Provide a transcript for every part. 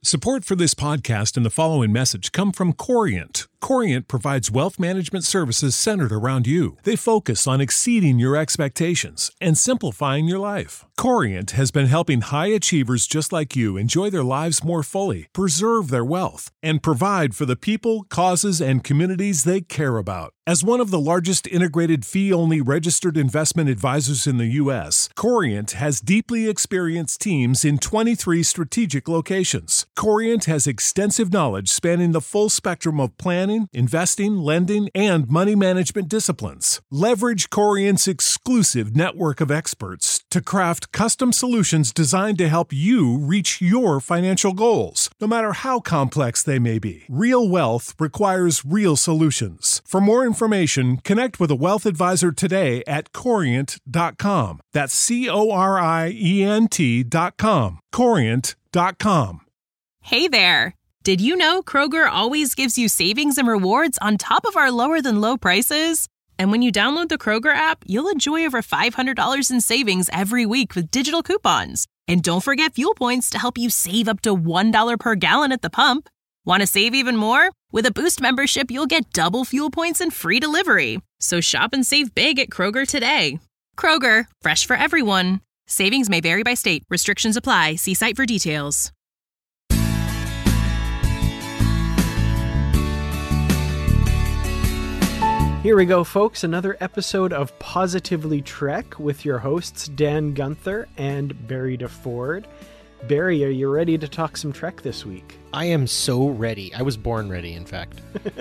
Support for this podcast and the following message come from Corient. Corient provides wealth management services centered around you. They focus on exceeding your expectations and simplifying your life. Corient has been helping high achievers just like you enjoy their lives more fully, preserve their wealth, and provide for the people, causes, and communities they care about. As one of the largest integrated fee-only registered investment advisors in the U.S., Corient has deeply experienced teams in 23 strategic locations. Corient has extensive knowledge spanning the full spectrum of planning, investing, lending, and money management disciplines. Leverage Corient's exclusive network of experts to craft custom solutions designed to help you reach your financial goals, no matter how complex they may be. Real wealth requires real solutions. For more information, connect with a wealth advisor today at Corient.com. That's Corient.com. Corient.com. Hey there! Did you know Kroger always gives you savings and rewards on top of our lower-than-low prices? And when you download the Kroger app, you'll enjoy over $500 in savings every week with digital coupons. And don't forget fuel points to help you save up to $1 per gallon at the pump. Want to save even more? With a Boost membership, you'll get double fuel points and free delivery. So shop and save big at Kroger today. Kroger, fresh for everyone. Savings may vary by state. Restrictions apply. See site for details. Here we go, folks. Another episode of Positively Trek with your hosts, Dan Gunther and Barry DeFord. Barry, are you ready to talk some Trek this week? I am so ready. I was born ready, in fact.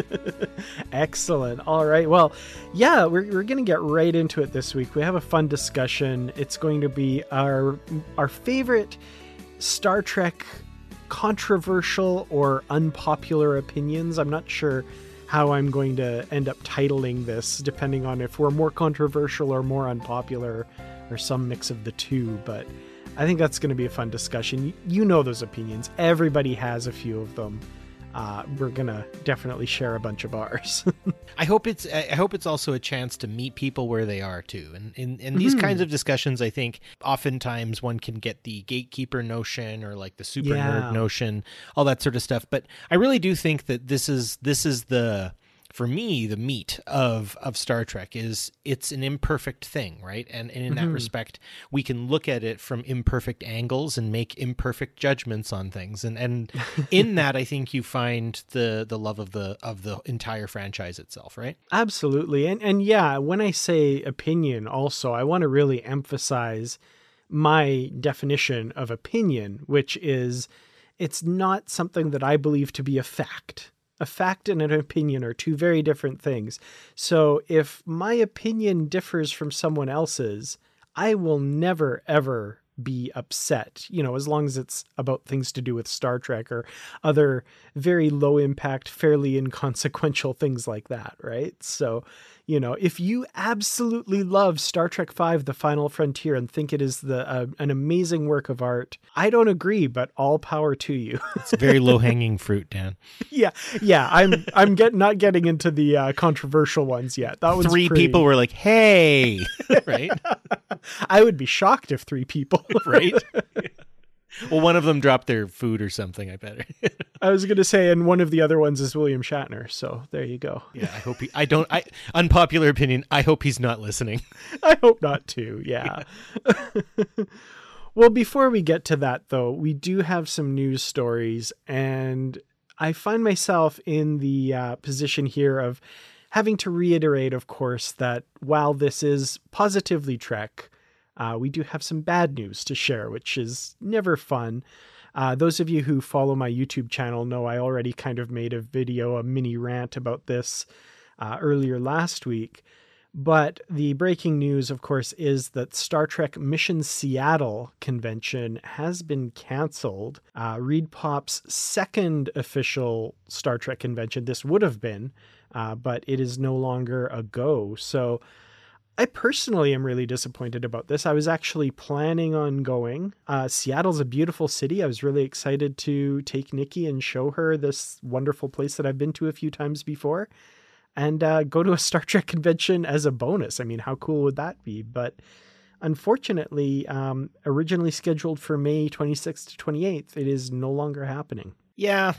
Excellent. All right. Well, yeah, we're going to get right into it this week. We have a fun discussion. It's going to be our favorite Star Trek controversial or unpopular opinions. I'm not sure how I'm going to end up titling this, depending on if we're more controversial or more unpopular or some mix of the two. But I think that's going to be a fun discussion. You know those opinions. Everybody has a few of them. We're going to definitely share a bunch of ours. I hope it's also a chance to meet people where they are too. And in these kinds of discussions, I think oftentimes one can get the gatekeeper notion or like the super nerd notion, all that sort of stuff. But I really do think that this is for me, the meat of Star Trek is it's an imperfect thing, right? And in that respect, we can look at it from imperfect angles and make imperfect judgments on things. And in that, I think you find the love of the entire franchise itself, right? Absolutely. And yeah, when I say opinion also, I want to really emphasize my definition of opinion, which is it's not something that I believe to be a fact. A fact and an opinion are two very different things. So if my opinion differs from someone else's, I will never, ever be upset, as long as it's about things to do with Star Trek or other very low impact, fairly inconsequential things like that, right? So, if you absolutely love Star Trek V, The Final Frontier, and think it is an amazing work of art, I don't agree, but all power to you. It's very low-hanging fruit, Dan. Yeah. I'm not getting into the controversial ones yet. That was three people were like, "Hey," right? I would be shocked if 3 people, right? Well, one of them dropped their food or something, I bet. I was going to say, and one of the other ones is William Shatner. So there you go. Yeah, I hope unpopular opinion, I hope he's not listening. I hope not too. Yeah. Well, before we get to that though, we do have some news stories, and I find myself in the position here of having to reiterate, of course, that while this is Positively Trek, we do have some bad news to share, which is never fun. Those of you who follow my YouTube channel know I already kind of made a mini rant about this earlier last week. But the breaking news, of course, is that Star Trek Mission Seattle convention has been canceled. ReedPop's second official Star Trek convention, this would have been, but it is no longer a go. So I personally am really disappointed about this. I was actually planning on going. Seattle's a beautiful city. I was really excited to take Nikki and show her this wonderful place that I've been to a few times before, and go to a Star Trek convention as a bonus. I mean, how cool would that be? But unfortunately, originally scheduled for May 26th to 28th, it is no longer happening. Yeah,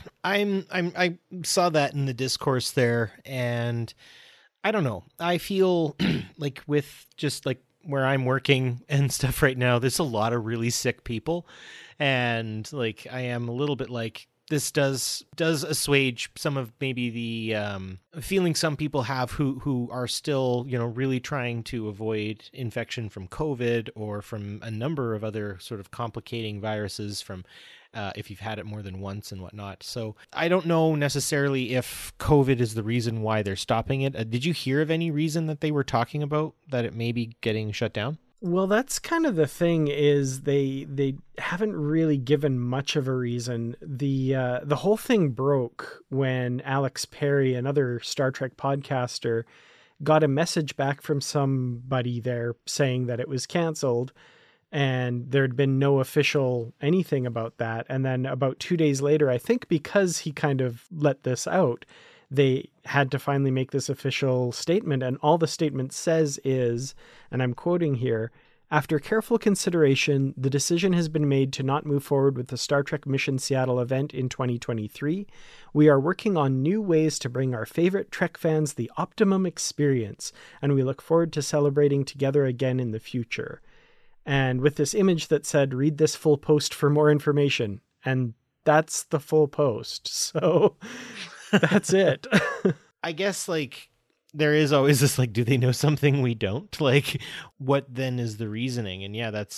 I saw that in the discourse there, and I don't know. I feel like with just like where I'm working and stuff right now, there's a lot of really sick people, and like I am a little bit like, this does assuage some of maybe the feeling some people have who are still, really trying to avoid infection from COVID or from a number of other sort of complicating viruses from if you've had it more than once and whatnot. So I don't know necessarily if COVID is the reason why they're stopping it. Did you hear of any reason that they were talking about that it may be getting shut down? Well, that's kind of the thing, is they haven't really given much of a reason. The whole thing broke when Alex Perry, another Star Trek podcaster, got a message back from somebody there saying that it was canceled, and there'd been no official anything about that. And then about 2 days later, I think because he kind of let this out, they had to finally make this official statement. And all the statement says is, and I'm quoting here, "After careful consideration, the decision has been made to not move forward with the Star Trek Mission Seattle event in 2023. We are working on new ways to bring our favorite Trek fans the optimum experience, and we look forward to celebrating together again in the future." And with this image that said, "Read this full post for more information." And that's the full post. So that's it. I guess like there is always this, like, do they know something we don't? Like, what then is the reasoning? And yeah, that's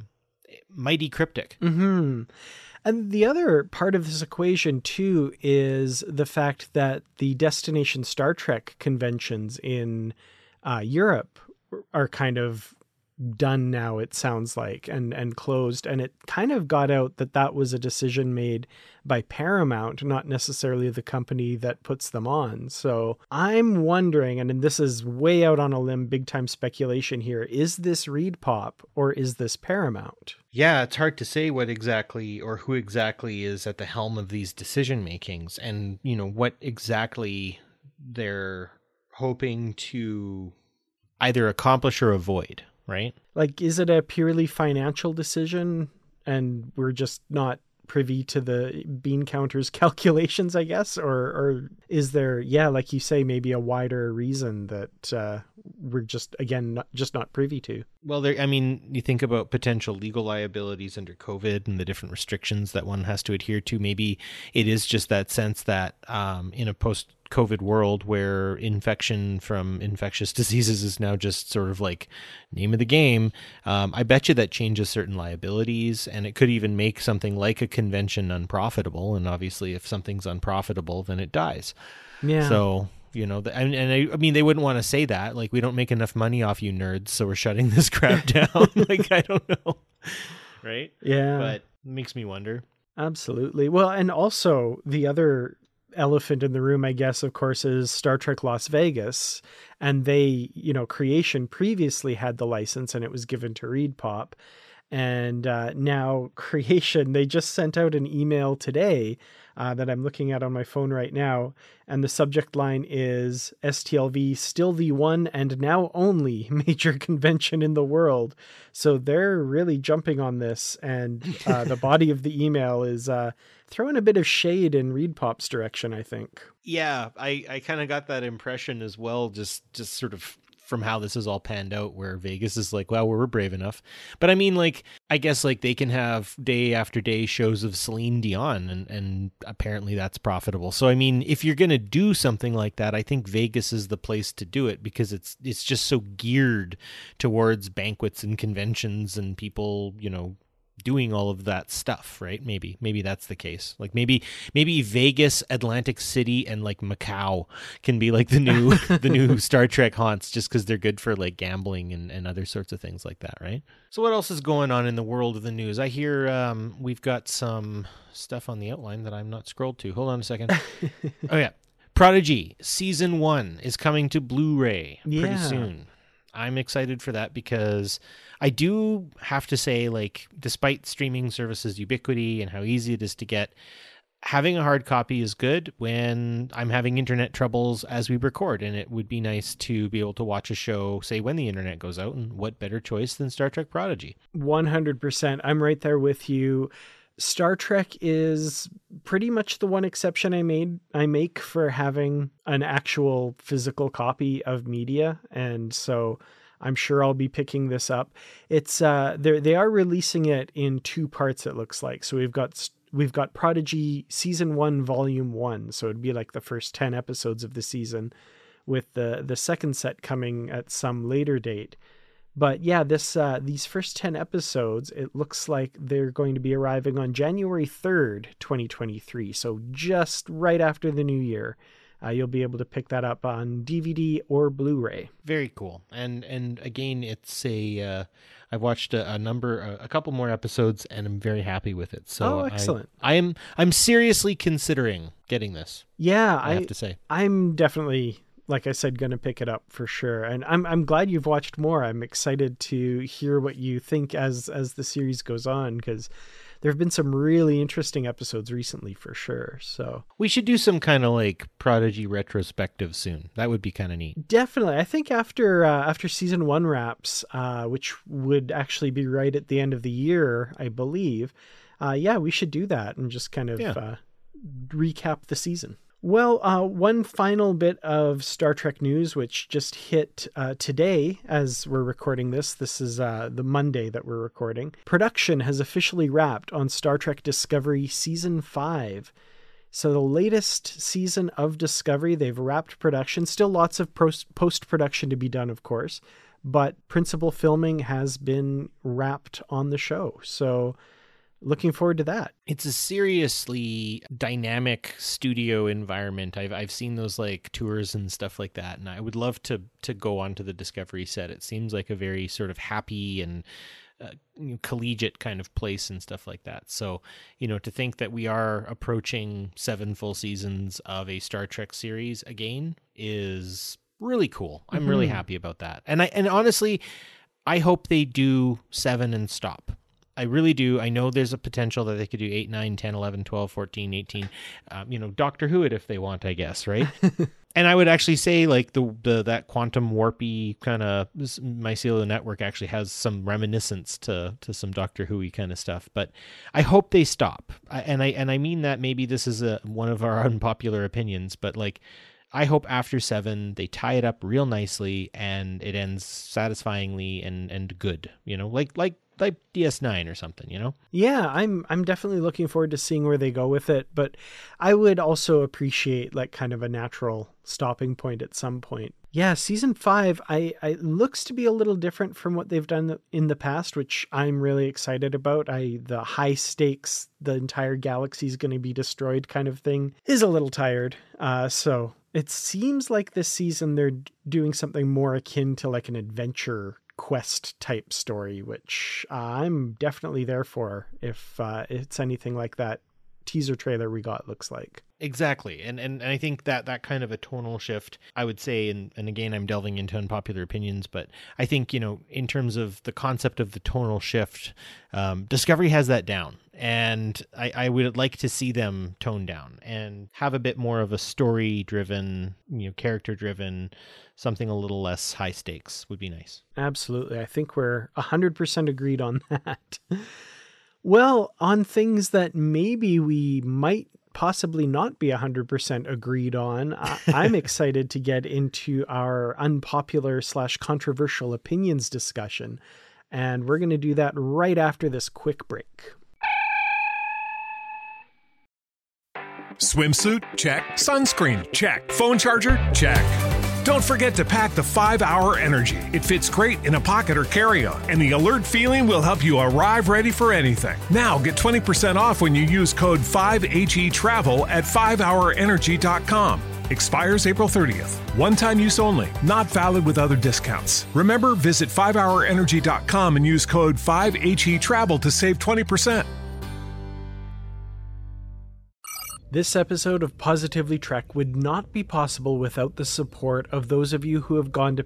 mighty cryptic. Mm-hmm. And the other part of this equation, too, is the fact that the Destination Star Trek conventions in Europe are kind of done now, it sounds like, and closed. And it kind of got out that that was a decision made by Paramount, not necessarily the company that puts them on. So I'm wondering, and this is way out on a limb, big time speculation here, is this ReedPop or is this Paramount? Yeah, it's hard to say what exactly or who exactly is at the helm of these decision makings, and what exactly they're hoping to either accomplish or avoid. Right? Like, is it a purely financial decision and we're just not privy to the bean counters calculations, I guess? Or is there, like you say, maybe a wider reason that we're just, again, not privy to? Well, you think about potential legal liabilities under COVID and the different restrictions that one has to adhere to. Maybe it is just that sense that in a post-COVID world where infection from infectious diseases is now just sort of like name of the game, I bet you that changes certain liabilities, and it could even make something like a convention unprofitable. And obviously, if something's unprofitable, then it dies. Yeah. So, I mean, they wouldn't want to say that. Like, we don't make enough money off you nerds, so we're shutting this crap down. Like, I don't know. Right? Yeah. But it makes me wonder. Absolutely. Well, and also the other elephant in the room, I guess, of course, is Star Trek Las Vegas. And they, Creation previously had the license and it was given to ReedPop. And now Creation, they just sent out an email today that I'm looking at on my phone right now. And the subject line is STLV, still the one and now only major convention in the world. So they're really jumping on this. And the body of the email is throwing a bit of shade in ReedPop's direction, I think. Yeah, I kind of got that impression as well, just sort of from how this is all panned out, where Vegas is like, well, we're brave enough. But I mean, like, I guess like they can have day after day shows of Celine Dion and apparently that's profitable. So, I mean, if you're going to do something like that, I think Vegas is the place to do it because it's just so geared towards banquets and conventions and people, doing all of that stuff, right? Maybe that's the case. Like maybe Vegas, Atlantic City, and like Macau can be like the new Star Trek haunts, just because they're good for like gambling and other sorts of things like that, right? So what else is going on in the world of the news? I hear we've got some stuff on the outline that I'm not scrolled to. Hold on a second. Oh yeah, Prodigy Season 1 is coming to Blu-ray pretty soon. I'm excited for that because I do have to say, like, despite streaming services ubiquity and how easy it is to get, having a hard copy is good when I'm having internet troubles as we record, and it would be nice to be able to watch a show, say, when the internet goes out, and what better choice than Star Trek Prodigy? 100%. I'm right there with you. Star Trek is pretty much the one exception I make for having an actual physical copy of media, and so I'm sure I'll be picking this up. It's they are releasing it in 2 parts, it looks like. So we've got Prodigy Season 1, Volume 1. So it'd be like the first 10 episodes of the season, with the second set coming at some later date. But yeah, these first 10 episodes, it looks like they're going to be arriving on January 3rd, 2023. So just right after the new year. You'll be able to pick that up on DVD or Blu-ray. Very cool. And again, it's I've watched a couple more episodes, and I'm very happy with it. So excellent. I'm seriously considering getting this. Yeah, I have to say. I'm definitely, like I said, going to pick it up for sure. And I'm glad you've watched more. I'm excited to hear what you think as the series goes on, because there have been some really interesting episodes recently for sure. So we should do some kind of like Prodigy retrospective soon. That would be kind of neat. Definitely. I think after season 1 wraps, which would actually be right at the end of the year, I believe. We should do that and just kind of recap the season. Well, one final bit of Star Trek news, which just hit today as we're recording this. This is the Monday that we're recording. Production has officially wrapped on Star Trek Discovery Season 5. So the latest season of Discovery, they've wrapped production. Still lots of post-production to be done, of course. But principal filming has been wrapped on the show. So looking forward to that. It's a seriously dynamic studio environment. I've seen those like tours and stuff like that, and I would love to go onto the Discovery set. It seems like a very sort of happy and collegiate kind of place and stuff like that. So, to think that we are approaching 7 full seasons of a Star Trek series again is really cool. I'm really happy about that. And honestly, I hope they do 7 and stop. I really do. I know there's a potential that they could do 8, 9, 10, 11, 12, 14, 18, Doctor Who it if they want, I guess, right? And I would actually say like that quantum warpy kind of Mycelial Network actually has some reminiscence to some Doctor Who-y kind of stuff, but I hope they stop. And I mean that maybe this is one of our unpopular opinions, but like, I hope after 7 they tie it up real nicely and it ends satisfyingly and good, like DS9 or something, Yeah, I'm definitely looking forward to seeing where they go with it, but I would also appreciate like kind of a natural stopping point at some point. Yeah, season 5, I looks to be a little different from what they've done in the past, which I'm really excited about. The high stakes, the entire galaxy is going to be destroyed kind of thing is a little tired. So it seems like this season they're doing something more akin to like an adventure quest type story, which I'm definitely there for if it's anything like that teaser trailer we got looks like. Exactly. And I think that kind of a tonal shift, I would say, and again, I'm delving into unpopular opinions, but I think, in terms of the concept of the tonal shift, Discovery has that down. And I would like to see them tone down and have a bit more of a story-driven, character-driven, something a little less high stakes would be nice. Absolutely. I think we're 100% agreed on that. Well, on things that maybe we might possibly not be 100% agreed on, I'm excited to get into our unpopular / controversial opinions discussion. And we're going to do that right after this quick break. Swimsuit? Check. Sunscreen? Check. Phone charger? Check. Don't forget to pack the 5-Hour Energy. It fits great in a pocket or carry-on, and the alert feeling will help you arrive ready for anything. Now get 20% off when you use code 5HETRAVEL at 5hourenergy.com. Expires April 30th. One-time use only. Not valid with other discounts. Remember, visit 5hourenergy.com and use code 5HETRAVEL to save 20%. This episode of Positively Trek would not be possible without the support of those of you who have gone to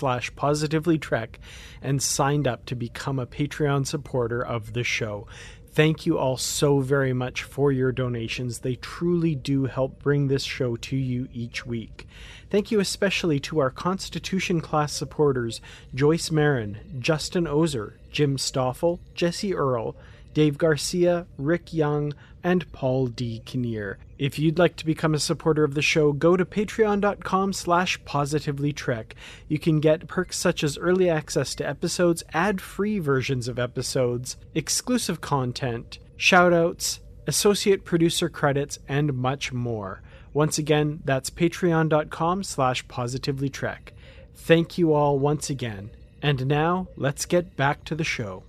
patreon.com/positivelytrek and signed up to become a Patreon supporter of the show. Thank you all so very much for your donations. They truly do help bring this show to you each week. Thank you especially to our Constitution class supporters, Joyce Marin, Justin Ozer, Jim Stoffel, Jesse Earl, Dave Garcia, Rick Young, and Paul D. Kinnear. If you'd like to become a supporter of the show, go to patreon.com/positivelytrek. You can get perks such as early access to episodes, ad-free versions of episodes, exclusive content, shoutouts, associate producer credits, and much more. Once again, that's patreon.com/positivelytrek. Thank you all once again. And now, let's get back to the show.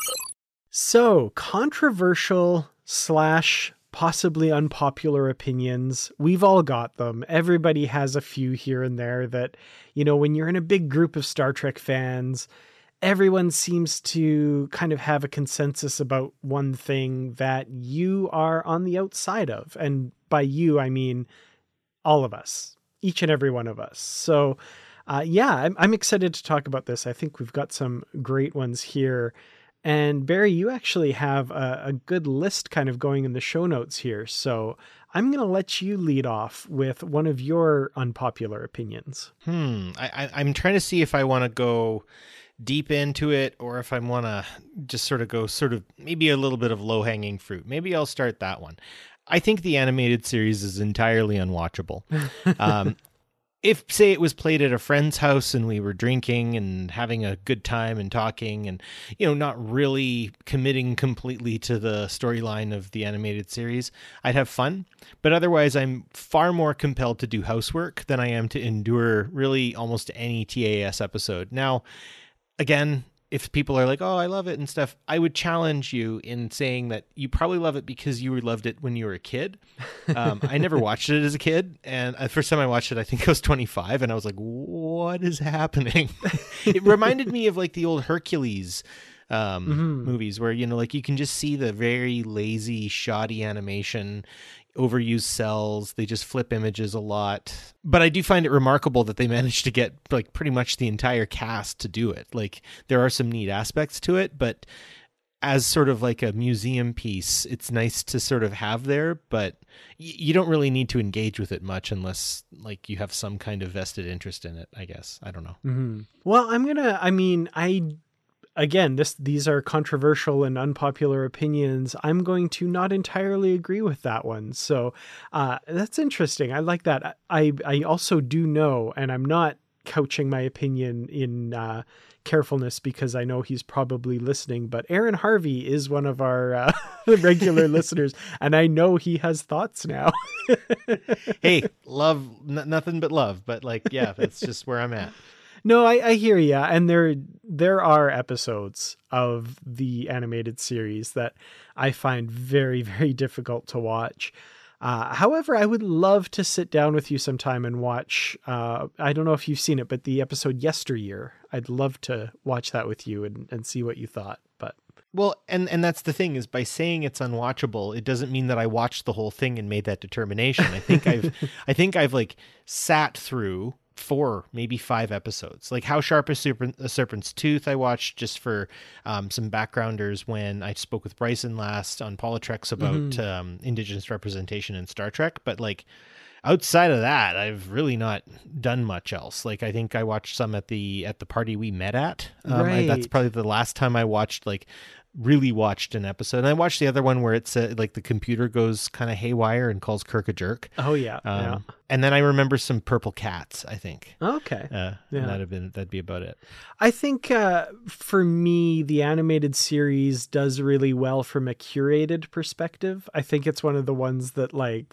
So, controversial / possibly unpopular opinions. We've all got them. Everybody has a few here and there that, when you're in a big group of Star Trek fans, everyone seems to kind of have a consensus about one thing that you are on the outside of. And by you, I mean all of us, each and every one of us. So, I'm excited to talk about this. I think we've got some great ones here. And Barry, you actually have a good list kind of going in the show notes here. So I'm going to let you lead off with one of your unpopular opinions. I'm trying to see if I want to go deep into it or if I want to just sort of maybe a little bit of low-hanging fruit. Maybe I'll start that one. I think the animated series is entirely unwatchable. If, say, it was played at a friend's house and we were drinking and having a good time and talking and, not really committing completely to the storyline of the animated series, I'd have fun. But otherwise, I'm far more compelled to do housework than I am to endure really almost any TAS episode. Now, again, if people are like, oh, I love it and stuff, I would challenge you in saying that you probably love it because you loved it when you were a kid. I never watched it as a kid. And the first time I watched it, I think I was 25. And I was like, what is happening? It reminded me of like the old Hercules movies where, you can just see the very lazy, shoddy animation, overused cells. They just flip images a lot. But I do find it remarkable that they managed to get like pretty much the entire cast to do it. Like there are some neat aspects to it, but as sort of like a museum piece, it's nice to sort of have there, but you don't really need to engage with it much unless like you have some kind of vested interest in it, I guess. I don't know. Mm-hmm. Well, Again, these are controversial and unpopular opinions. I'm going to not entirely agree with that one. So that's interesting. I like that. I also do know, and I'm not couching my opinion in carefulness because I know he's probably listening, but Aaron Harvey is one of our regular listeners, and I know he has thoughts now. Hey, love, nothing but love. But that's just where I'm at. No, I hear you. And there are episodes of the animated series that I find very, very difficult to watch. However, I would love to sit down with you sometime and watch, I don't know if you've seen it, but the episode Yesteryear. I'd love to watch that with you and see what you thought. But well, and that's the thing is by saying it's unwatchable, it doesn't mean that I watched the whole thing and made that determination. I think I've like sat through 4, maybe 5 episodes. Like How Sharp is a Serpent's Tooth I watched just for some backgrounders when I spoke with Bryson last on Politics about Indigenous representation in Star Trek. But like outside of that, I've really not done much else. Like I think I watched some at the party we met at. Right. That's probably the last time I really watched an episode. And I watched the other one where it's like the computer goes kind of haywire and calls Kirk a jerk. Oh yeah. Yeah. And then I remember some Purple Cats, I think. Okay. That'd be about it. I think for me, the animated series does really well from a curated perspective. I think it's one of the ones that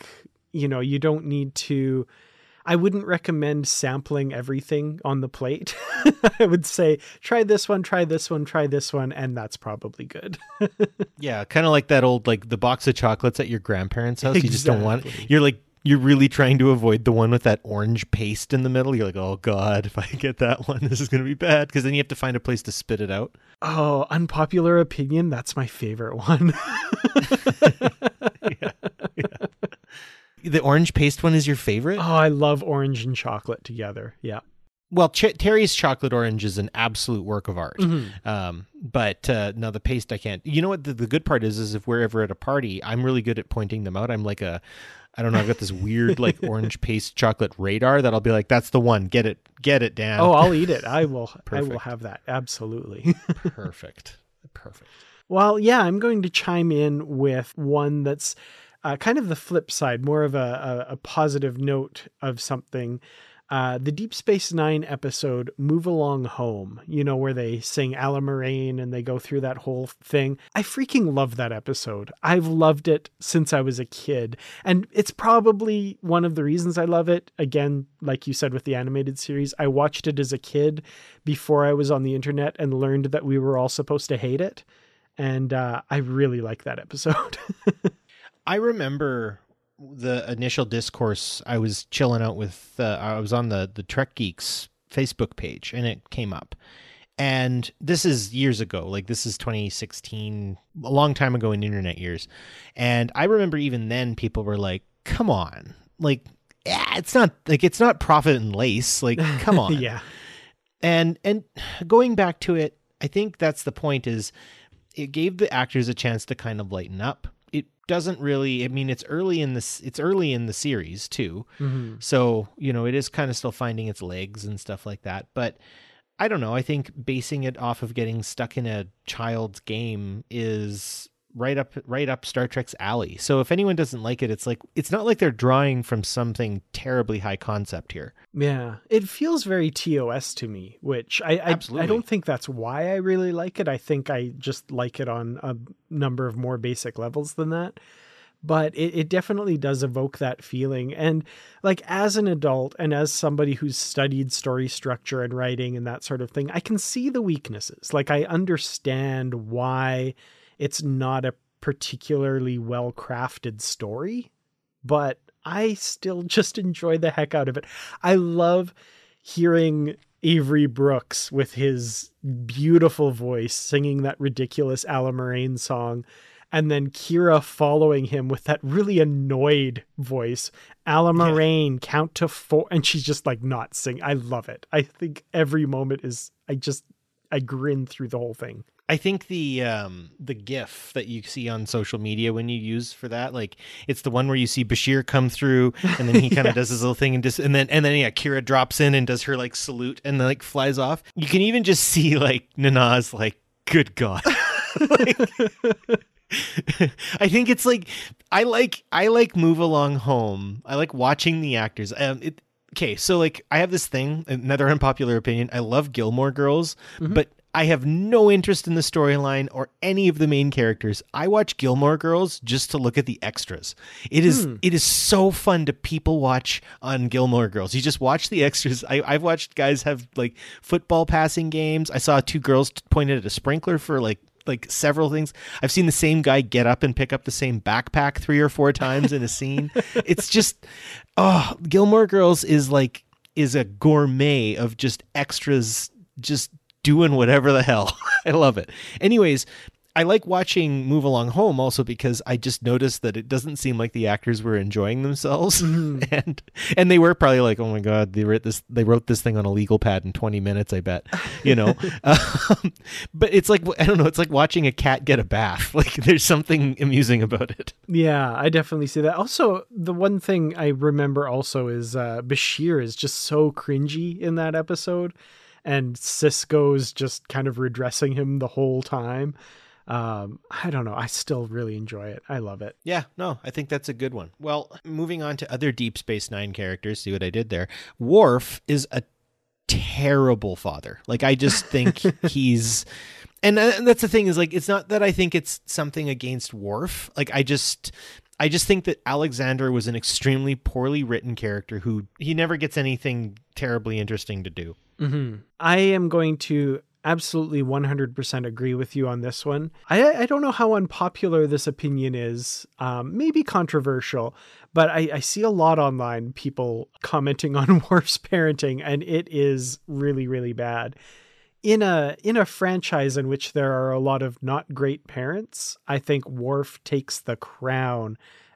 you don't need to, I wouldn't recommend sampling everything on the plate. I would say, try this one, try this one, try this one, and that's probably good. Yeah, kind of like that old, like the box of chocolates at your grandparents' house. Exactly. You just don't want it. You're really trying to avoid the one with that orange paste in the middle. You're like, oh God, if I get that one, this is going to be bad. Because then you have to find a place to spit it out. Oh, unpopular opinion. That's my favorite one. Yeah. The orange paste one is your favorite? Oh, I love orange and chocolate together. Yeah. Well, Terry's Chocolate Orange is an absolute work of art. But no, the paste I can't. You know what the good part is if we're ever at a party, I'm really good at pointing them out. I'm like I don't know, I've got this weird like orange paste chocolate radar that I'll be like, that's the one. Get it, Dan. Oh, I'll eat it. I will have that. Absolutely. Perfect. Well, yeah, I'm going to chime in with one that's kind of the flip side, more of a positive note of something. The Deep Space Nine episode, Move Along Home, where they sing Ala Moraine and they go through that whole thing. I freaking love that episode. I've loved it since I was a kid. And it's probably one of the reasons I love it. Again, like you said with the animated series, I watched it as a kid before I was on the internet and learned that we were all supposed to hate it. And I really like that episode. I remember the initial discourse. I was chilling out with, I was on the Trek Geeks Facebook page and it came up. And this is years ago, like this is 2016, a long time ago in internet years. And I remember even then people were like, come on, like, it's not Profit and Lace. Like, come on. Yeah. And going back to it, I think that's the point is it gave the actors a chance to kind of lighten up. It doesn't really, I mean, it's early in the series too. Mm-hmm. So, it is kind of still finding its legs and stuff like that. But I don't know. I think basing it off of getting stuck in a child's game is right up Star Trek's alley. So if anyone doesn't like it, it's not like they're drawing from something terribly high concept here. Yeah, it feels very TOS to me, which I don't think that's why I really like it. I think I just like it on a number of more basic levels than that. But it definitely does evoke that feeling. And like as an adult and as somebody who's studied story structure and writing and that sort of thing, I can see the weaknesses. Like I understand why it's not a particularly well-crafted story, but I still just enjoy the heck out of it. I love hearing Avery Brooks with his beautiful voice singing that ridiculous Ala Moraine song, and then Kira following him with that really annoyed voice. Ala Moraine, count to 4, and she's just like not singing. I love it. I think every moment is, I grin through the whole thing. I think the GIF that you see on social media when you use for that, like it's the one where you see Bashir come through and then he kind of does his little thing and then Kira drops in and does her like salute and then like flies off. You can even just see like Nana's like, good God. Like, I think it's like I like Move Along Home. I like watching the actors. Okay, so like I have this thing, another unpopular opinion. I love Gilmore Girls, but I have no interest in the storyline or any of the main characters. I watch Gilmore Girls just to look at the extras. It is so fun to people watch on Gilmore Girls. You just watch the extras. I've watched guys have like football passing games. I saw 2 girls pointed at a sprinkler for like several things. I've seen the same guy get up and pick up the same backpack 3 or 4 times in a scene. It's just, Gilmore Girls is a gourmet of just extras, just doing whatever the hell. I love it. Anyways, I like watching Move Along Home also because I just noticed that it doesn't seem like the actors were enjoying themselves. And they were probably like, oh my God, they wrote this thing on a legal pad in 20 minutes, I bet, but it's like, I don't know, it's like watching a cat get a bath. Like there's something amusing about it. Yeah, I definitely see that. Also, the one thing I remember also is Bashir is just so cringy in that episode. And Sisko's just kind of redressing him the whole time. I don't know. I still really enjoy it. I love it. Yeah, no, I think that's a good one. Well, moving on to other Deep Space Nine characters, see what I did there. Worf is a terrible father. Like, I just think he's... And that's the thing is, like, it's not that I think it's something against Worf. Like, I just think that Alexander was an extremely poorly written character who he never gets anything terribly interesting to do. Mm-hmm. I am going to absolutely 100% agree with you on this one. I don't know how unpopular this opinion is, maybe controversial, but I see a lot online people commenting on Worf's parenting, and it is really, really bad. In a franchise in which there are a lot of not great parents, I think Worf takes the crown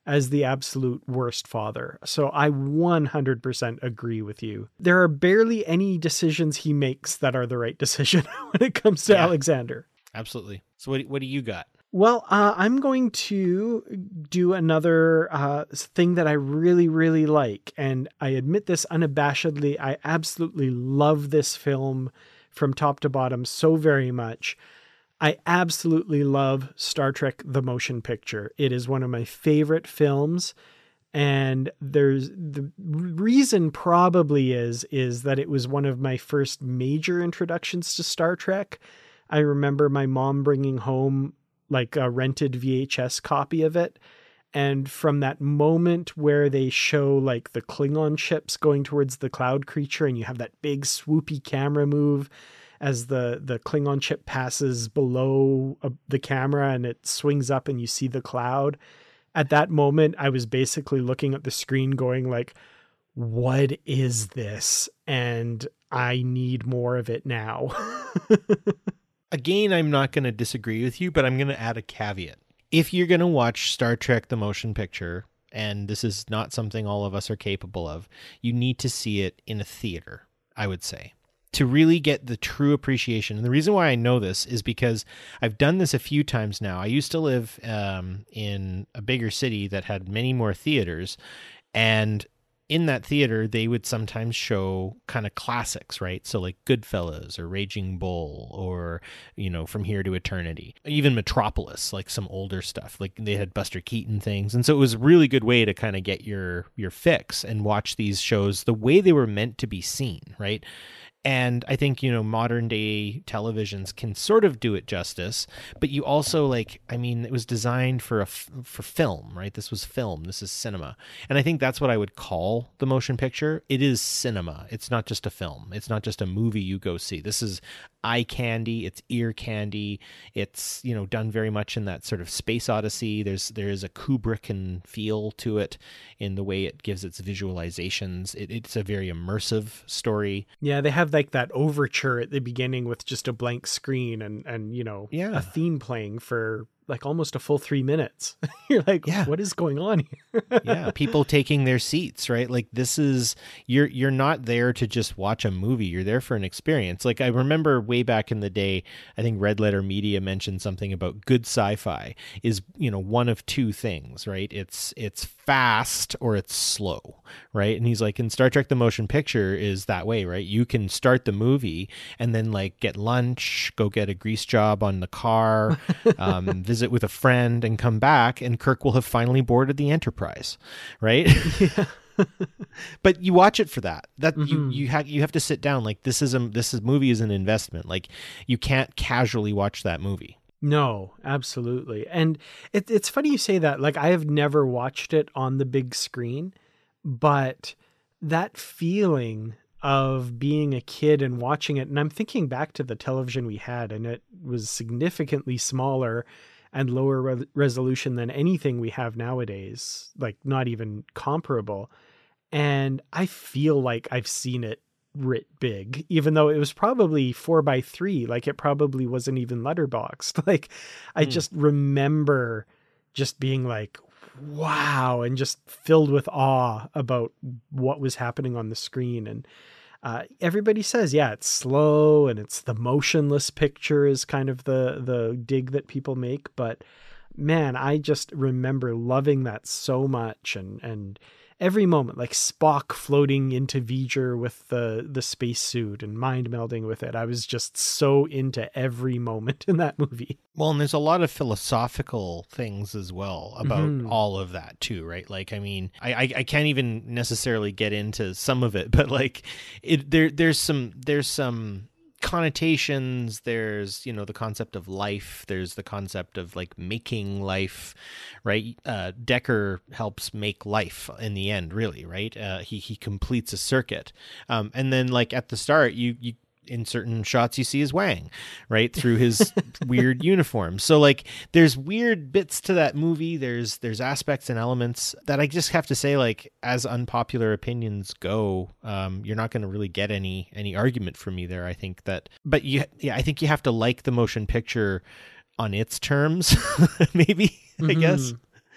as the absolute worst father. So I 100% agree with you. There are barely any decisions he makes that are the right decision when it comes to Alexander. Absolutely. So what do you got? Well, I'm going to do another thing that I really, really like. And I admit this unabashedly. I absolutely love this film from top to bottom so very much. I absolutely love Star Trek: The Motion Picture. It is one of my favorite films. And there's the reason probably is that it was one of my first major introductions to Star Trek. I remember my mom bringing home like a rented VHS copy of it. And from that moment where they show like the Klingon ships going towards the cloud creature and you have that big swoopy camera move as the Klingon ship passes below the camera and it swings up and you see the cloud. At that moment, I was basically looking at the screen going like, what is this? And I need more of it now. Again, I'm not going to disagree with you, but I'm going to add a caveat. If you're going to watch Star Trek: The Motion Picture, and this is not something all of us are capable of, you need to see it in a theater, I would say, to really get the true appreciation. And the reason why I know this is because I've done this a few times now. I used to live in a bigger city that had many more theaters, and in that theater, they would sometimes show kind of classics, right? So like Goodfellas or Raging Bull or, From Here to Eternity, even Metropolis, like some older stuff. Like they had Buster Keaton things. And so it was a really good way to kind of get your fix and watch these shows the way they were meant to be seen, right? And I think, modern day televisions can sort of do it justice, but you also it was designed for film, right? This was film. This is cinema. And I think that's what I would call the motion picture. It is cinema. It's not just a film. It's not just a movie you go see. This is eye candy. It's ear candy. It's, done very much in that sort of space odyssey. There is a Kubrickian feel to it in the way it gives its visualizations. It's a very immersive story. Yeah, they have like that overture at the beginning with just a blank screen and a theme playing for like almost a full 3 minutes. You're like, what is going on here? Yeah, people taking their seats, right? Like this is, you're not there to just watch a movie. You're there for an experience. Like I remember way back in the day, I think Red Letter Media mentioned something about good sci-fi is, one of two things, right? It's fast or it's slow, right? And he's like, in Star Trek: The Motion Picture is that way, right? You can start the movie and then like get lunch, go get a grease job on the car, visit with a friend and come back and Kirk will have finally boarded the Enterprise, right? Yeah. But you watch it for that. You have to sit down. Like this movie is an investment. Like you can't casually watch that movie. No, absolutely. And it's funny you say that. Like I have never watched it on the big screen, but that feeling of being a kid and watching it, and I'm thinking back to the television we had, and it was significantly smaller and lower resolution than anything we have nowadays, like not even comparable. And I feel like I've seen it writ big, even though it was probably 4:3, like it probably wasn't even letterboxed. Like I just remember just being like, wow, and just filled with awe about what was happening on the screen. And everybody says, it's slow and it's the motionless picture is kind of the dig that people make. But man, I just remember loving that so much. And every moment, like Spock floating into V'Ger with the spacesuit and mind melding with it. I was just so into every moment in that movie. Well, and there's a lot of philosophical things as well about all of that too, right? Like, I mean, I can't even necessarily get into some of it, but like there's some connotations. There's, the concept of life. There's the concept of like making life, right? Decker helps make life in the end, really, right? He completes a circuit. And then like at the start, you in certain shots you see his Wang, right, through his weird uniform. So like there's weird bits to that movie. There's aspects and elements that I just have to say, like, as unpopular opinions go, you're not going to really get any argument from me there. I think that, but I think you have to like the motion picture on its terms, maybe, I guess.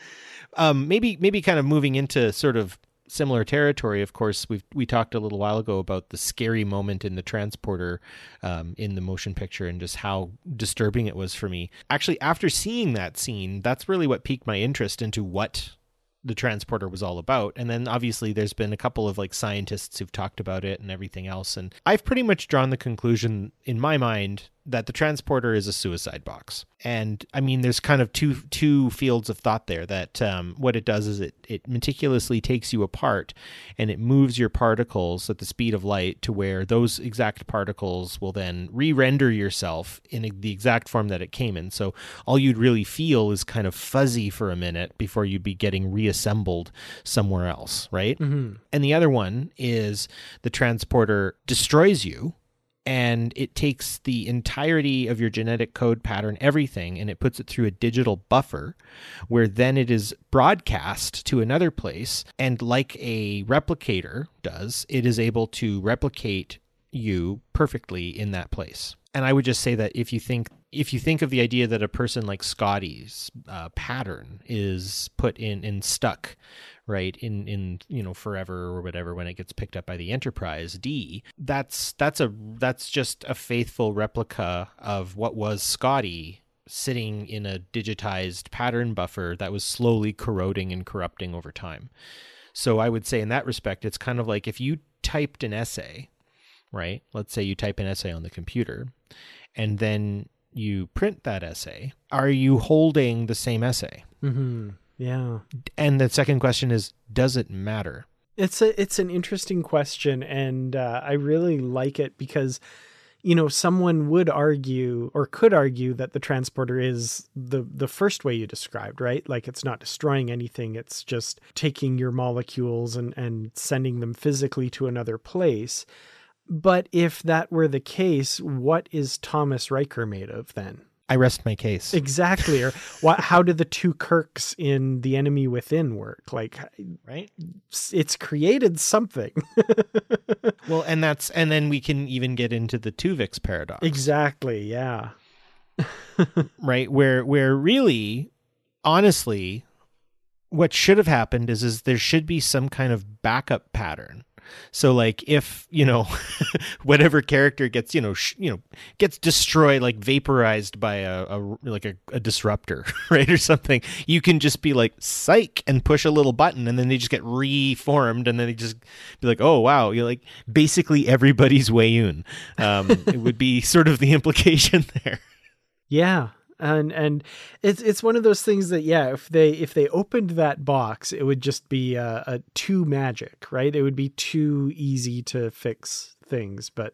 Maybe kind of moving into sort of similar territory. Of course, we talked a little while ago about the scary moment in the transporter in the motion picture and just how disturbing it was for me. Actually, after seeing that scene, that's really what piqued my interest into what the transporter was all about. And then obviously there's been a couple of like scientists who've talked about it and everything else. And I've pretty much drawn the conclusion in my mind that the transporter is a suicide box. And I mean, there's kind of two fields of thought there, that what it does is it meticulously takes you apart and it moves your particles at the speed of light to where those exact particles will then re-render yourself in the exact form that it came in. So all you'd really feel is kind of fuzzy for a minute before you'd be getting reassembled somewhere else, right? Mm-hmm. And the other one is the transporter destroys you, and it takes the entirety of your genetic code pattern, everything, and it puts it through a digital buffer where then it is broadcast to another place. And like a replicator does, it is able to replicate you perfectly in that place. And I would just say that if you think of the idea that a person like Scotty's pattern is put in and stuck, right, in forever or whatever, when it gets picked up by the Enterprise D, that's just a faithful replica of what was Scotty sitting in a digitized pattern buffer that was slowly corroding and corrupting over time. So I would say in that respect, it's kind of like if you typed an essay, right? Let's say you type an essay on the computer and then you print that essay. Are you holding the same essay? Mm-hmm. Yeah. And the second question is, does it matter? It's an interesting question, and I really like it because, someone would argue or could argue that the transporter is the first way you described, right? Like it's not destroying anything. It's just taking your molecules and sending them physically to another place. But if that were the case, what is Thomas Riker made of then? I rest my case. Exactly. Or how do the two Kirks in The Enemy Within work? Like, right? It's created something. Well, and then we can even get into the Tuvix paradox. Exactly. Yeah. Right. Where really, honestly, what should have happened is there should be some kind of backup pattern. So like if, whatever character gets, gets destroyed, like vaporized by a disruptor, right? Or something, you can just be like, psych, and push a little button and then they just get reformed and then they just be like, oh, wow. You're like basically everybody's Weyoun. It would be sort of the implication there. Yeah. And it's one of those things that, yeah, if they opened that box, it would just be a too magic, right? It would be too easy to fix things. But,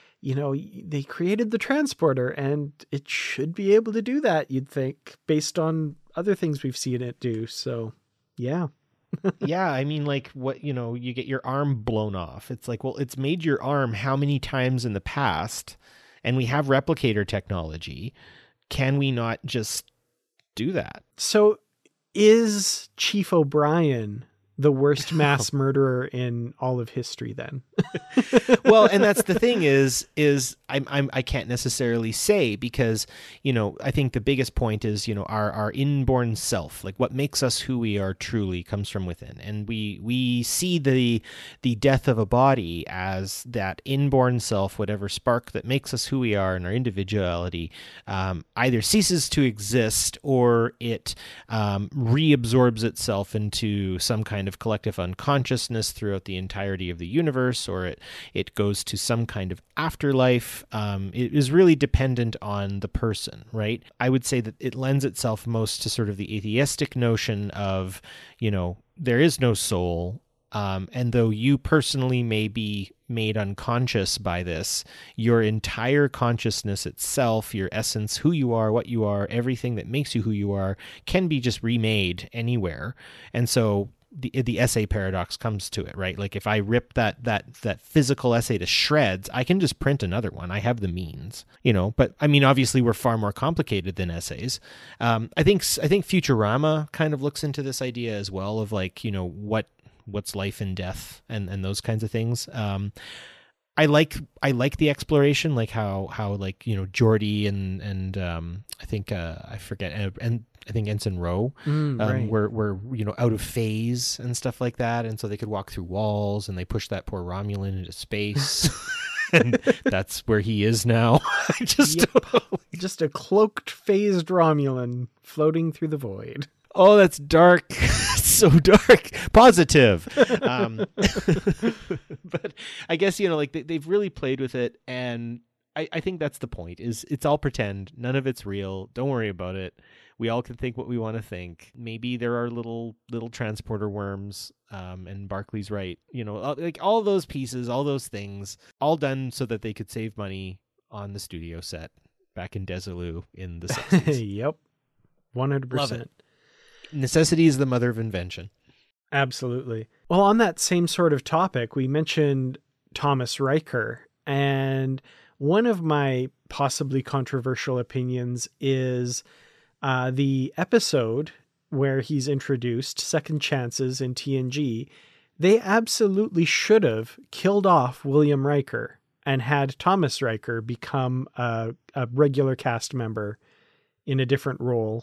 they created the transporter and it should be able to do that, you'd think, based on other things we've seen it do. So, yeah. Yeah, I mean, like what, you get your arm blown off. It's like, well, it's made your arm how many times in the past, and we have replicator technology. Can we not just do that? So is Chief O'Brien the worst mass murderer in all of history then? Well, and that's the thing is I can't necessarily say because, I think the biggest point is, our inborn self, like what makes us who we are truly comes from within. And we see the death of a body as that inborn self, whatever spark that makes us who we are and our individuality, either ceases to exist or it reabsorbs itself into some kind of collective unconsciousness throughout the entirety of the universe, or it goes to some kind of afterlife. It is really dependent on the person, right? I would say that it lends itself most to sort of the atheistic notion of, there is no soul. And though you personally may be made unconscious by this, your entire consciousness itself, your essence, who you are, what you are, everything that makes you who you are, can be just remade anywhere. And so the essay paradox comes to it, right? Like if I rip that physical essay to shreds, I can just print another one. I have the means, but I mean, obviously we're far more complicated than essays. I think Futurama kind of looks into this idea as well of like, what's life and death and those kinds of things. I like the exploration, like how like, Geordi and I think I forget, and I think Ensign Rowe right. were out of phase and stuff like that, and so they could walk through walls, and they pushed that poor Romulan into space. And that's where he is now. Just a cloaked, phased Romulan floating through the void. Oh, that's dark. So dark. Positive. But I guess, like they've really played with it. And I think that's the point, is it's all pretend. None of it's real. Don't worry about it. We all can think what we want to think. Maybe there are little transporter worms. And Barclay's right. Like all those pieces, all those things, all done so that they could save money on the studio set back in Desilu in the 60s. Yep. 100%. Love it. Necessity is the mother of invention. Absolutely. Well, on that same sort of topic, we mentioned Thomas Riker, and one of my possibly controversial opinions is the episode where he's introduced, Second Chances in TNG. They absolutely should have killed off William Riker and had Thomas Riker become a regular cast member in a different role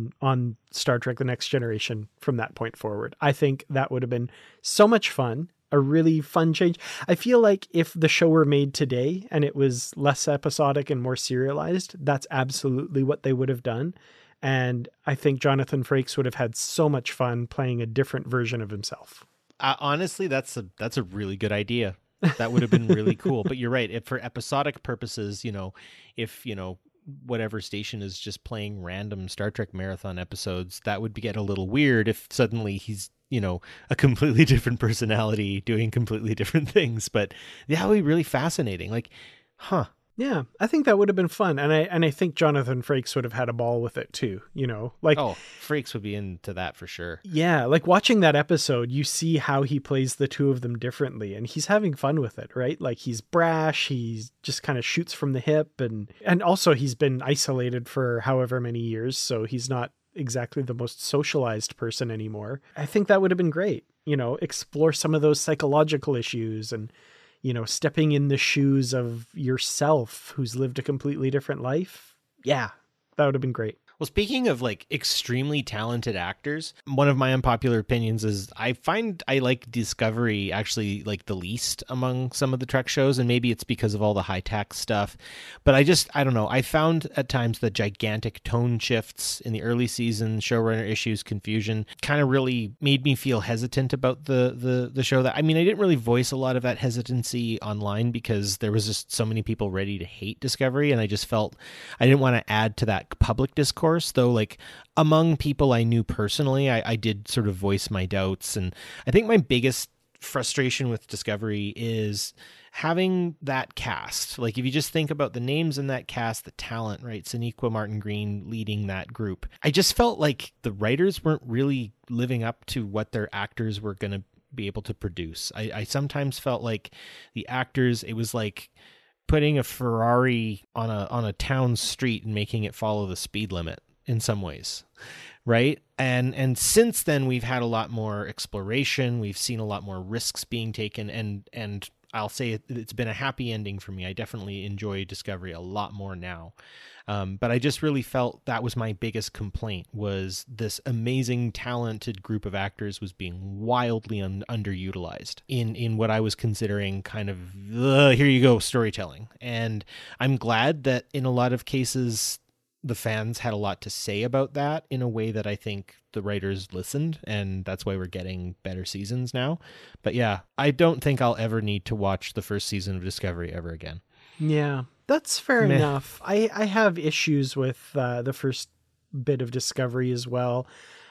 on Star Trek The Next Generation from that point forward. I think that would have been so much fun, a really fun change. I feel like if the show were made today and it was less episodic and more serialized, that's absolutely what they would have done. And I think Jonathan Frakes would have had so much fun playing a different version of himself. Honestly, that's a really good idea. That would have been really cool. But you're right. If for episodic purposes, if, whatever station is just playing random Star Trek marathon episodes, that would get a little weird if suddenly he's, a completely different personality doing completely different things. But that would be really fascinating. Like, huh. Yeah, I think that would have been fun. And I think Jonathan Frakes would have had a ball with it too, like, oh, Frakes would be into that for sure. Yeah. Like watching that episode, you see how he plays the two of them differently, and he's having fun with it, right? Like he's brash. He's just kind of shoots from the hip, and also he's been isolated for however many years. So he's not exactly the most socialized person anymore. I think that would have been great, explore some of those psychological issues and, stepping in the shoes of yourself who's lived a completely different life. Yeah, that would have been great. Well, speaking of like extremely talented actors, one of my unpopular opinions is I find I like Discovery actually like the least among some of the Trek shows, and maybe it's because of all the high tech stuff. But I don't know. I found at times the gigantic tone shifts in the early season, showrunner issues, confusion, kind of really made me feel hesitant about the show. That I didn't really voice a lot of that hesitancy online because there was just so many people ready to hate Discovery, and I just felt I didn't want to add to that public discourse. Though, like among people I knew personally, I did sort of voice my doubts. And I think my biggest frustration with Discovery is having that cast. Like if you just think about the names in that cast, the talent, right? Sonequa Martin Green leading that group. I just felt like the writers weren't really living up to what their actors were going to be able to produce. I sometimes felt like the actors, it was like putting a Ferrari on a town street and making it follow the speed limit in some ways, right? And since then we've had a lot more exploration. We've seen a lot more risks being taken, and I'll say it's been a happy ending for me. I definitely enjoy Discovery a lot more now. But I just really felt that was my biggest complaint, was this amazing, talented group of actors was being wildly underutilized in what I was considering kind of, here you go, storytelling. And I'm glad that in a lot of cases, the fans had a lot to say about that in a way that I think the writers listened, and that's why we're getting better seasons now. But yeah, I don't think I'll ever need to watch the first season of Discovery ever again. Yeah, that's fair enough. I have issues with the first bit of Discovery as well.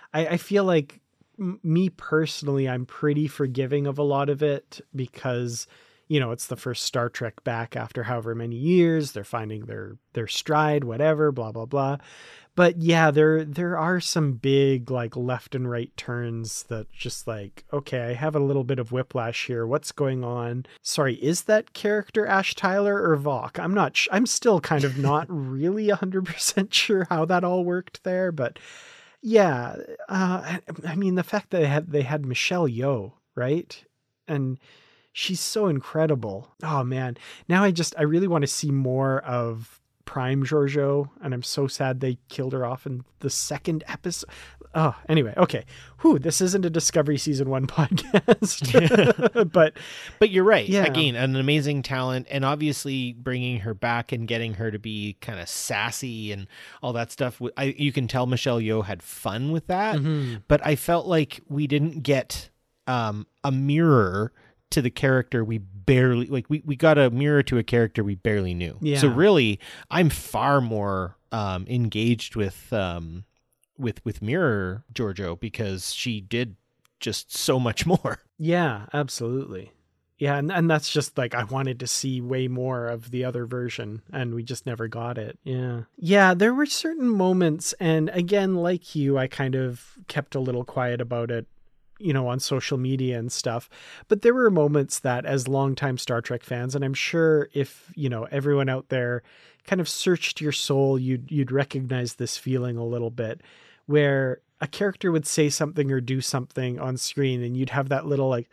I feel like me personally, I'm pretty forgiving of a lot of it because, it's the first Star Trek back after however many years. They're finding their stride, whatever, blah, blah, blah. But yeah, there are some big like left and right turns that just like, okay, I have a little bit of whiplash here. What's going on? Sorry, is that character Ash Tyler or Vok? I'm still kind of not really 100% sure how that all worked there. But yeah, the fact that they had Michelle Yeoh, right? And she's so incredible. Oh man. Now I really want to see more of Prime Georgiou, and I'm so sad they killed her off in the second episode. Oh, anyway, okay. This isn't a Discovery Season 1 podcast. but you're right. Yeah. Again, an amazing talent, and obviously bringing her back and getting her to be kind of sassy and all that stuff. You can tell Michelle Yeoh had fun with that, but I felt like we didn't get a mirror to the character we barely we got a mirror to a character we barely knew. Yeah. So really, I'm far more engaged with Mirror Georgiou because she did just so much more. Yeah, absolutely. Yeah, and that's just like I wanted to see way more of the other version, and we just never got it. Yeah. Yeah, there were certain moments, and again, like you, I kind of kept a little quiet about it, on social media and stuff. But there were moments that, as longtime Star Trek fans, and I'm sure if, everyone out there kind of searched your soul, you'd recognize this feeling a little bit, where a character would say something or do something on screen, and you'd have that little like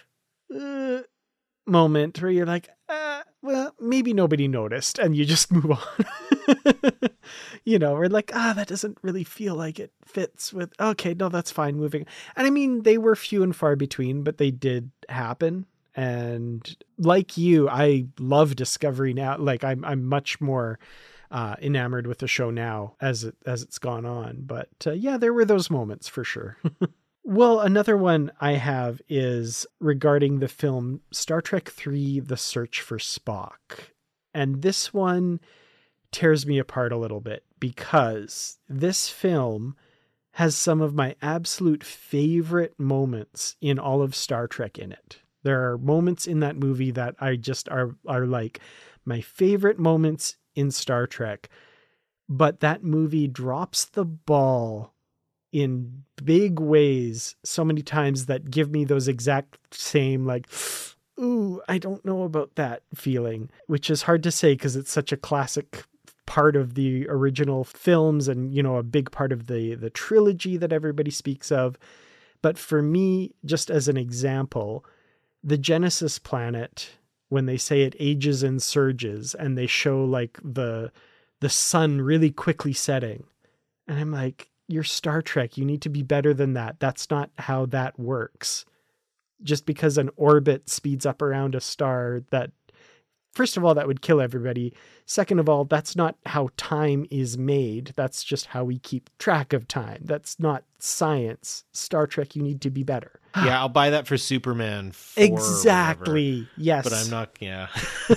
moment where you're like, well, maybe nobody noticed, and you just move on. We're like, that doesn't really feel like it fits with, okay, no, that's fine, moving. And I mean, they were few and far between, but they did happen. And like you, I love Discovery now. Like I'm much more enamored with the show now as it's gone on. But yeah, there were those moments for sure. Well, another one I have is regarding the film Star Trek III: The Search for Spock. And this one tears me apart a little bit because this film has some of my absolute favorite moments in all of Star Trek in it. There are moments in that movie that I just are like my favorite moments in Star Trek. But that movie drops the ball in big ways so many times that give me those exact same like, ooh, I don't know about that feeling, which is hard to say because it's such a classic part of the original films and, a big part of the trilogy that everybody speaks of. But for me, just as an example, the Genesis planet, when they say it ages and surges and they show like the sun really quickly setting, and I'm like, you're Star Trek. You need to be better than that. That's not how that works. Just because an orbit speeds up around a star, that, first of all, that would kill everybody. Second of all, that's not how time is made. That's just how we keep track of time. That's not science. Star Trek, you need to be better. Yeah, I'll buy that for Superman 4 exactly. Yes. But I'm not, yeah.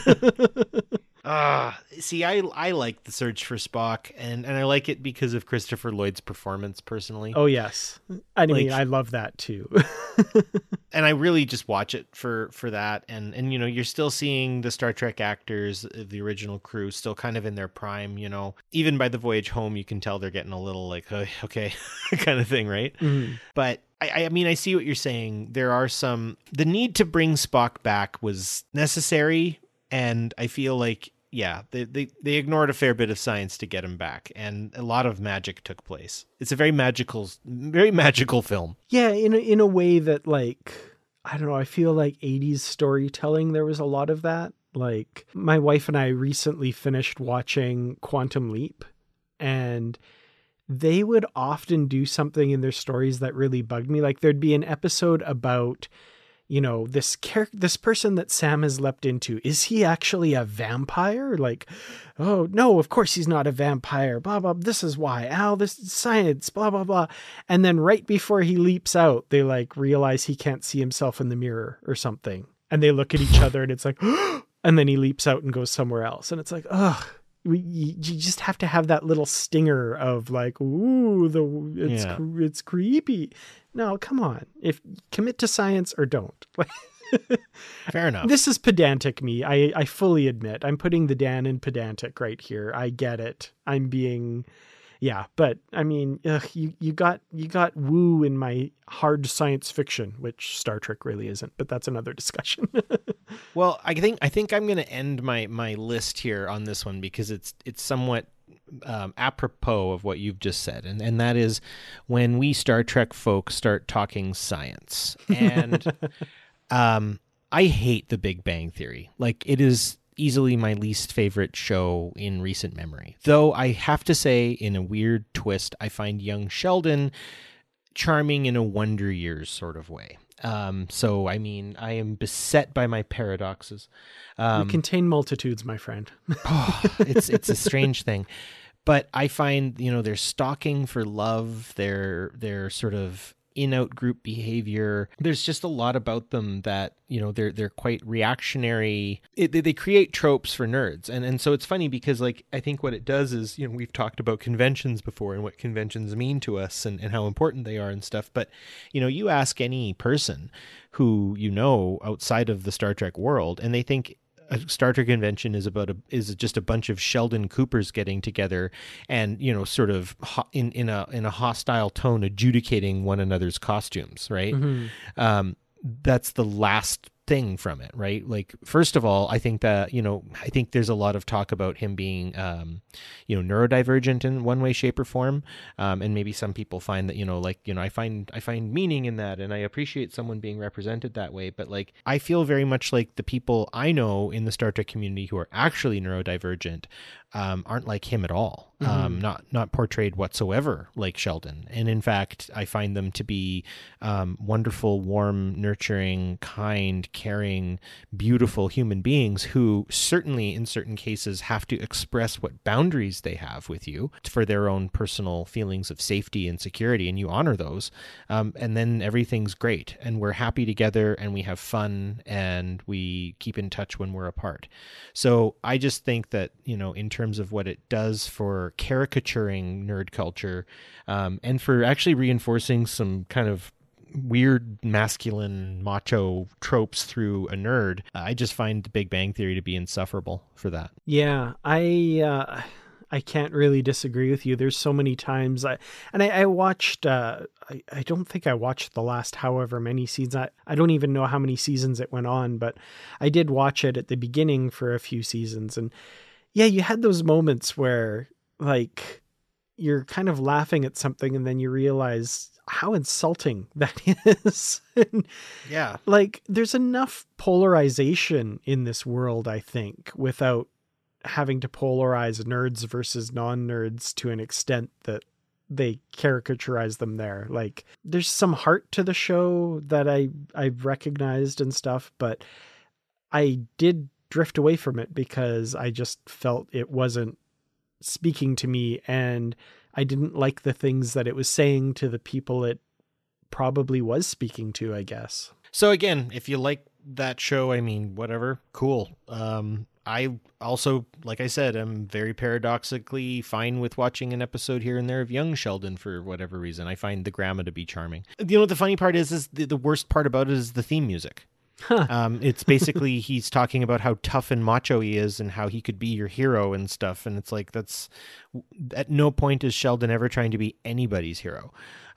See, I like The Search for Spock, and I like it because of Christopher Lloyd's performance personally. Oh, yes. I mean, I love that too. And I really just watch it for that. And you're still seeing the Star Trek actors, the original crew, still kind of in their prime, Even by the voyage home, you can tell they're getting a little like, okay, kind of thing, right? Mm-hmm. But I mean, I see what you're saying. There are the need to bring Spock back was necessary, and I feel like, yeah, they ignored a fair bit of science to get him back, and a lot of magic took place. It's a very magical film. Yeah, in a way that, like, I don't know, I feel like 80s storytelling, there was a lot of that. Like, my wife and I recently finished watching Quantum Leap, and they would often do something in their stories that really bugged me. Like, there'd be an episode about, this person that Sam has leapt into, is he actually a vampire? Like, oh no, of course he's not a vampire, blah, blah, this is why, this is science, blah, blah, blah. And then right before he leaps out, they like realize he can't see himself in the mirror or something. And they look at each other and it's like, and then he leaps out and goes somewhere else. And it's like, you just have to have that little stinger of like, ooh, it's creepy. No, come on. If commit to science or don't. Fair enough. This is pedantic me. I fully admit. I'm putting the Dan in pedantic right here. I get it. I'm being, yeah. But I mean, you got woo in my hard science fiction, which Star Trek really isn't. But that's another discussion. Well, I think I'm going to end my list here on this one because it's somewhat apropos of what you've just said, and that is when we Star Trek folks start talking science. And I hate The Big Bang Theory. Like, it is easily my least favorite show in recent memory. Though I have to say, in a weird twist, I find young Sheldon charming in a Wonder Years sort of way. So, I mean, I am beset by my paradoxes. We contain multitudes, my friend. It's a strange thing. But I find, they're stalking for love. They're sort of in-out group behavior. There's just a lot about them that, they're quite reactionary. They create tropes for nerds. And so it's funny because, like, I think what it does is, we've talked about conventions before and what conventions mean to us and how important they are and stuff. But, you ask any person who, outside of the Star Trek world, and they think a Star Trek convention is just a bunch of Sheldon Coopers getting together and, sort of in a hostile tone adjudicating one another's costumes, right? Mm-hmm. That's the last thing from it, right? Like, first of all, I think that, I think there's a lot of talk about him being, neurodivergent in one way, shape, or form. And maybe some people find that, I find meaning in that, and I appreciate someone being represented that way. But, like, I feel very much like the people I know in the Star Trek community who are actually neurodivergent aren't like him at all. Mm-hmm. Not portrayed whatsoever like Sheldon. And in fact, I find them to be wonderful, warm, nurturing, kind, caring, beautiful human beings who certainly in certain cases have to express what boundaries they have with you for their own personal feelings of safety and security, and you honor those. And then everything's great, and we're happy together, and we have fun, and we keep in touch when we're apart. So I just think that, in terms of what it does for caricaturing nerd culture, and for actually reinforcing some kind of weird masculine macho tropes through a nerd, I just find The Big Bang Theory to be insufferable for that. Yeah, I can't really disagree with you. There's so many times I watched, I don't think I watched the last however many seasons. I don't even know how many seasons it went on, but I did watch it at the beginning for a few seasons. And yeah, you had those moments where, like, you're kind of laughing at something and then you realize how insulting that is. Yeah. Like, there's enough polarization in this world, I think, without having to polarize nerds versus non-nerds to an extent that they caricaturize them there. Like, there's some heart to the show that I've recognized and stuff, but I did drift away from it because I just felt it wasn't speaking to me, and I didn't like the things that it was saying to the people it probably was speaking to, I guess. So again, if you like that show, I mean, whatever, cool. I also, like I said, I'm very paradoxically fine with watching an episode here and there of young Sheldon for whatever reason. I find the grandma to be charming. What the funny part is the worst part about it is the theme music. Huh. It's basically he's talking about how tough and macho he is and how he could be your hero and stuff. And it's like, that's at no point is Sheldon ever trying to be anybody's hero.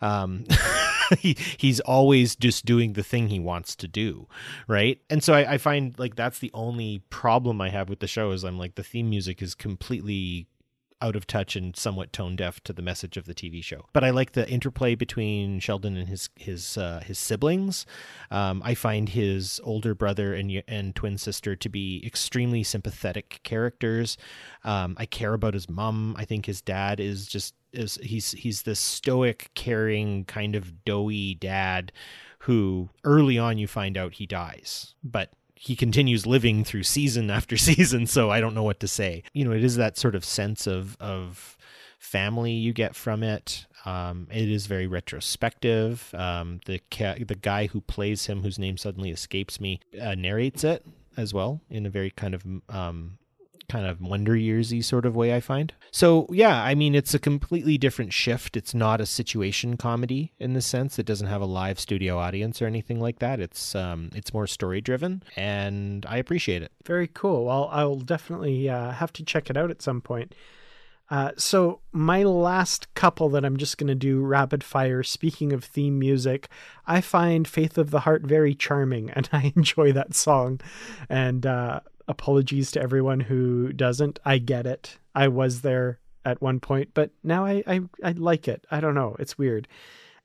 He's always just doing the thing he wants to do. Right. And so I find like that's the only problem I have with the show is I'm like, the theme music is completely out of touch and somewhat tone deaf to the message of the TV show. But I like the interplay between Sheldon and his siblings. I find his older brother and twin sister to be extremely sympathetic characters. I care about his mom. I think his dad he's this stoic, caring, kind of doughy dad who early on you find out he dies, but he continues living through season after season, so I don't know what to say. It is that sort of sense of family you get from it. It is very retrospective. The guy who plays him, whose name suddenly escapes me, narrates it as well in a very kind of Wonder Years-y sort of way, I find. So yeah, I mean, it's a completely different shift. It's not a situation comedy in the sense. It doesn't have a live studio audience or anything like that. It's more story driven, and I appreciate it. Very cool. Well, I'll definitely have to check it out at some point. So my last couple that I'm just going to do rapid fire, speaking of theme music, I find Faith of the Heart very charming, and I enjoy that song. And apologies to everyone who doesn't. I get it. I was there at one point, but now I like it. I don't know. It's weird.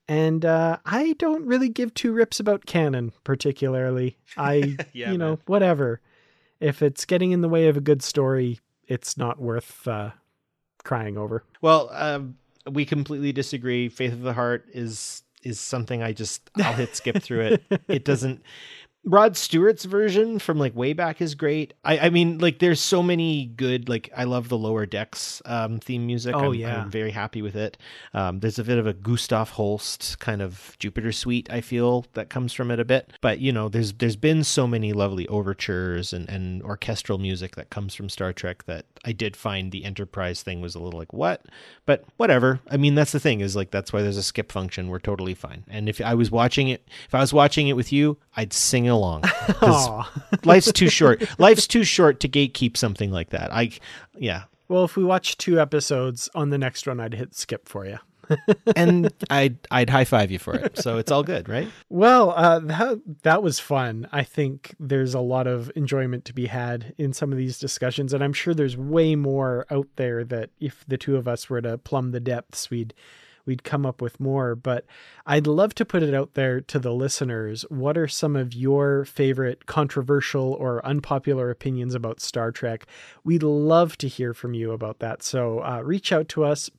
And I don't really give two rips about canon, particularly. Whatever. If it's getting in the way of a good story, it's not worth crying over. Well, we completely disagree. Faith of the Heart is something I'll hit skip through it. It doesn't. Rod Stewart's version from like way back is great. I mean, like there's so many good, like I love the Lower Decks theme music. I'm very happy with it. There's a bit of a Gustav Holst kind of Jupiter suite, I feel, that comes from it a bit. But, you know, there's been so many lovely overtures and orchestral music that comes from Star Trek that I did find the Enterprise thing was a little like, what? But whatever. I mean, that's the thing is like, that's why there's a skip function. We're totally fine. And if I was watching it with you, I'd sing along. Life's too short. Life's too short to gatekeep something like that. Well, if we watch 2 episodes on the next one, I'd hit skip for you. And I'd high five you for it. So it's all good, right? Well, that was fun. I think there's a lot of enjoyment to be had in some of these discussions, and I'm sure there's way more out there that if the two of us were to plumb the depths, we'd come up with more. But I'd love to put it out there to the listeners. What are some of your favorite controversial or unpopular opinions about Star Trek? We'd love to hear from you about that. So reach out to us,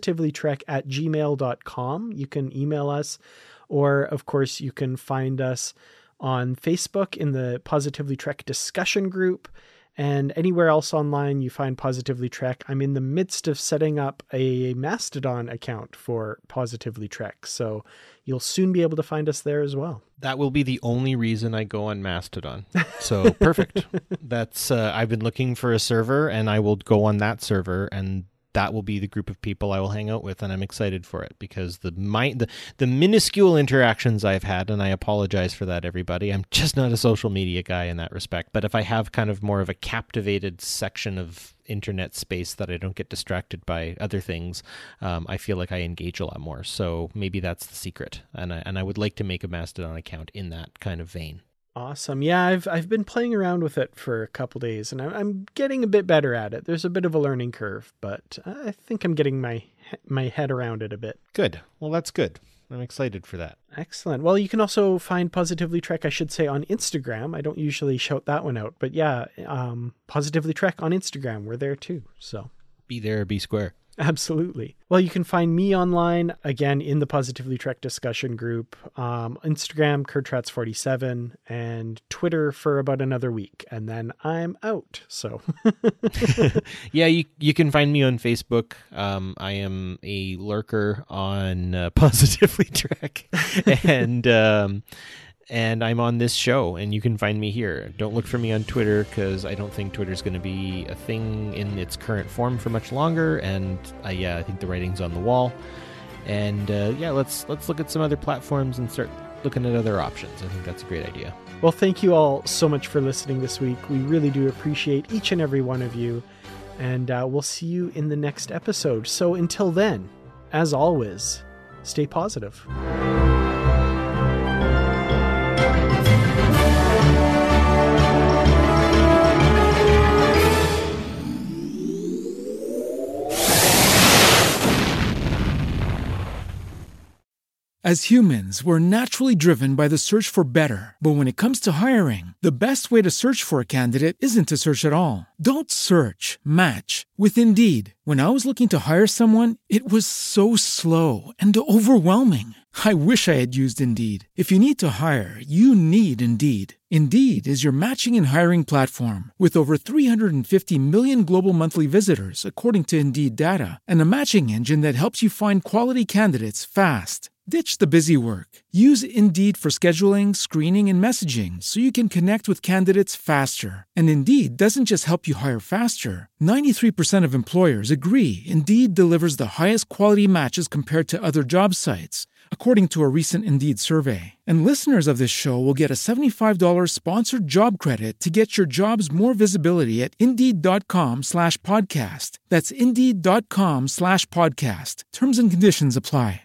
positivelytrek@gmail.com. You can email us, or of course you can find us on Facebook in the Positively Trek discussion group. And anywhere else online you find Positively Trek. I'm in the midst of setting up a Mastodon account for Positively Trek, so you'll soon be able to find us there as well. That will be the only reason I go on Mastodon. So perfect. That's I've been looking for a server, and I will go on that server, and that will be the group of people I will hang out with, and I'm excited for it because the minuscule interactions I've had, and I apologize for that, everybody. I'm just not a social media guy in that respect. But if I have kind of more of a captivated section of internet space that I don't get distracted by other things, I feel like I engage a lot more. So maybe that's the secret, and I would like to make a Mastodon account in that kind of vein. Awesome. Yeah, I've been playing around with it for a couple days, and I'm getting a bit better at it. There's a bit of a learning curve, but I think I'm getting my head around it a bit. Good. Well, that's good. I'm excited for that. Excellent. Well, you can also find Positively Trek, I should say, on Instagram. I don't usually shout that one out, but yeah, Positively Trek on Instagram. We're there too. So be there or be square. Absolutely. Well, you can find me online, again, in the Positively Trek discussion group, Instagram, KurtRats47, and Twitter for about another week. And then I'm out. So yeah, you can find me on Facebook. I am a lurker on Positively Trek. And I'm on this show, and you can find me here. Don't look for me on Twitter, because I don't think Twitter's going to be a thing in its current form for much longer. And I think the writing's on the wall. And let's look at some other platforms and start looking at other options. I think that's a great idea. Well, thank you all so much for listening this week. We really do appreciate each and every one of you. And we'll see you in the next episode. So until then, as always, stay positive. As humans, we're naturally driven by the search for better. But when it comes to hiring, the best way to search for a candidate isn't to search at all. Don't search, match with Indeed. When I was looking to hire someone, it was so slow and overwhelming. I wish I had used Indeed. If you need to hire, you need Indeed. Indeed is your matching and hiring platform with over 350 million global monthly visitors, according to Indeed data, and a matching engine that helps you find quality candidates fast. Ditch the busy work. Use Indeed for scheduling, screening, and messaging so you can connect with candidates faster. And Indeed doesn't just help you hire faster. 93% of employers agree Indeed delivers the highest quality matches compared to other job sites, according to a recent Indeed survey. And listeners of this show will get a $75 sponsored job credit to get your jobs more visibility at Indeed.com/podcast. That's Indeed.com/podcast. Terms and conditions apply.